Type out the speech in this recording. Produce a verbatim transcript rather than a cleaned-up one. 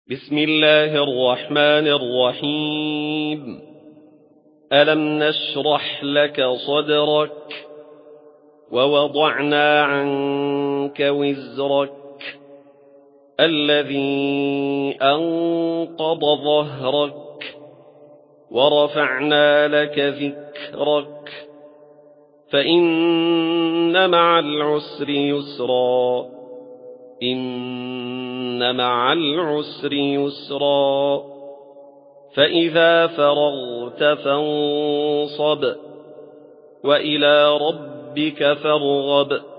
بسم الله الرحمن الرحيم ألم نشرح لك صدرك ووضعنا عنك وزرك الذي أنقض ظهرك ورفعنا لك ذكرك فإن مع العسر يسرا إن مع العسر يسرا فإذا فرغت فانصب وإلى ربك فارغب